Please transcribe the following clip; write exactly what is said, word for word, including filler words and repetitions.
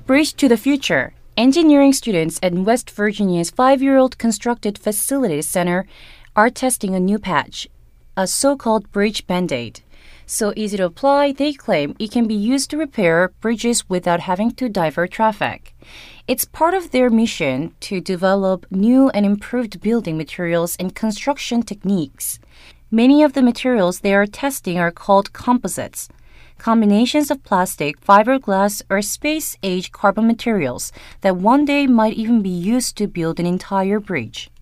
Bridge to the future. Engineering students at West Virginia's five-year-old Constructed Facilities Center are testing a new patch, a so-called bridge band-aid. So easy to apply, they claim it can be used to repair bridges without having to divert traffic. It's part of their mission to develop new and improved building materials and construction techniques. Many of the materials they are testing are called composites, combinations of plastic, fiberglass, or space-age carbon materials that one day might even be used to build an entire bridge.